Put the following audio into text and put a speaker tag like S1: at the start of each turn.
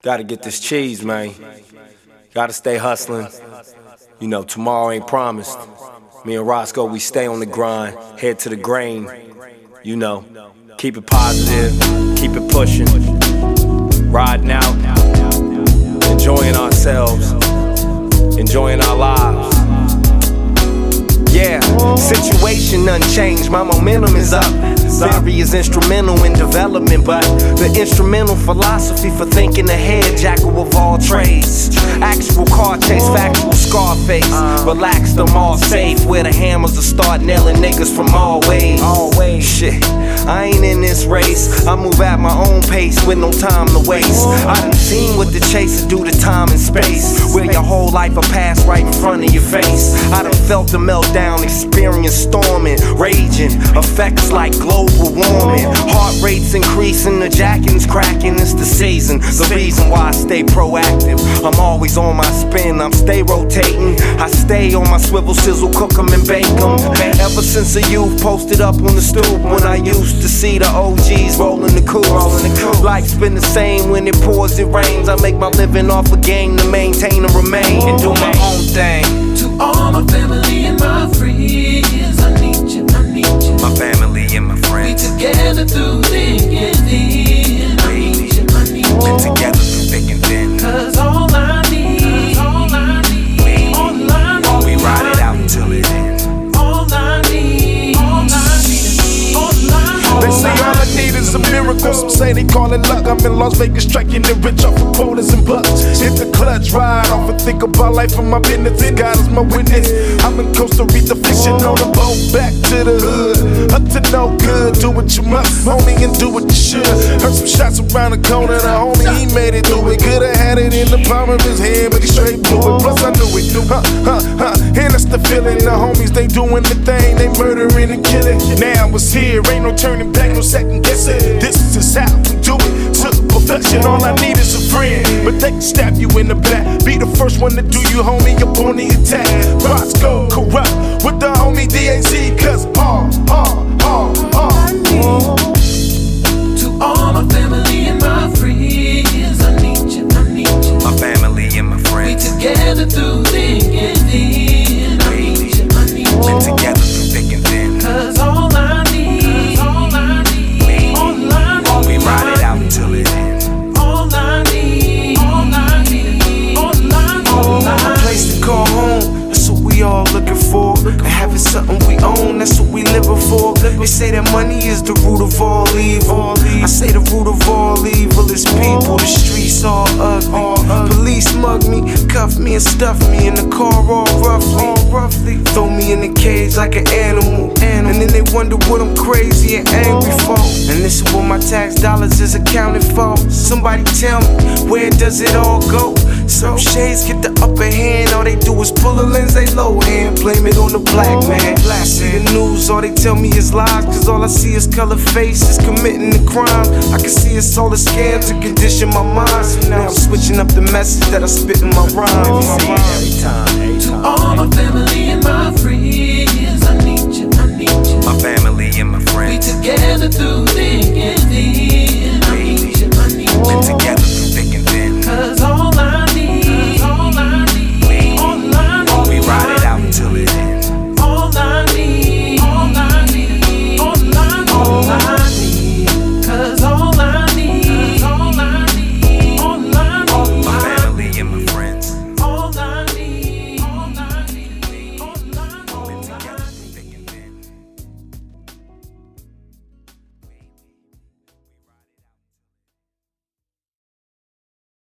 S1: Gotta get this cheese, man. Gotta stay hustling. You know, tomorrow ain't promised. Me and Roscoe, we stay on the grind, head to the grain. You know, keep it positive, keep it pushing. Riding out, enjoying ourselves, enjoying our lives. Yeah, situation unchanged, my momentum is up. Theory is instrumental in development, but the instrumental philosophy for thinking ahead, jackal of all trades. Actual car chase, factual Scarface. Relax, them all safe, where the hammers will start nailing niggas from all ways. Shit, I ain't in this race, I move at my own pace with no time to waste. I done seen what the chaser do to time and space, where your whole life will pass right in front of your face. I done felt the meltdown, experience storming, raging, effects like global warming. Heart rates increasing, the jacking's cracking, it's the season. The reason why I stay proactive, I'm always on my spin, I'm stay rotating. I stay on my swivel sizzle, cook 'em and bake 'em. Ever since a youth, posted up on the stoop when I used to see the OGs rolling the coupe. Life's been the same, when it pours it rains. I make my living off a game to maintain and remain and do my own thing.
S2: To all my family and my friends, I need you, I need you.
S1: My family and my friends,
S2: We together through thick and thin. I need you, I need you.
S1: together through thick and thin.
S2: Cause all I need, all I need, all I need,
S1: We ride it out until it ends.
S2: all I need, all I need, all I need.
S3: They say all I need is a miracle. Some say they call it luck. I'm in Las Vegas, striking it rich off of quotas and bucks. Hit the clutch, ride off and think about life and my business. God is my witness. I'm in Costa Rica, fishing on a boat, back to the hood, up to no good. Do what you must, homie, and do what you should. Heard some shots around the corner, the homie, he made it through it. Could've had it in the palm of his hand, but he straight blew it. Plus I knew it, and that's the feeling. The homies, they doing the thing, they murdering and killing. Now it's here, ain't no turning back, no second guessing. This is how we do it, to perfection. All I need is a friend, but they can stab you in the back. Be the first one to do you, homie, up on the attack. Roscoe corrupt with the homie DAZ, cause all I need.
S2: To all my family and my friends, I need you, I need you.
S1: My family and my
S2: We
S1: friends,
S2: together through thick and thin. I need you, I need you.
S1: together through thick and thin.
S2: Cause all I need, all I need, all I need.
S1: We ride it out until it ends.
S2: All I need, all I need, all I need.
S4: A place to call home, that's what we all looking for. And having something we own, that's what we living for. They say that money is the root of all evil. I say the root of all evil is people. The streets all ugly. Police mug me, cuff me and stuff me in the car all roughly. Throw me in the cage like an animal. And then they wonder what I'm crazy and angry for. And this is what my tax dollars is accounted for. Somebody tell me, where does it all go? Some shades get the upper hand, all they do is pull a lens, they low hand, blame it on the black man. See the news, all they tell me is lies, cause all I see is color faces committing the crime. I can see it's all a scam to condition my mind. So now I'm switching up the message that I spit in my rhymes.
S2: To all my family and my friends, I need you, I need you.
S1: My family and my
S2: We
S1: friends,
S2: together through thick and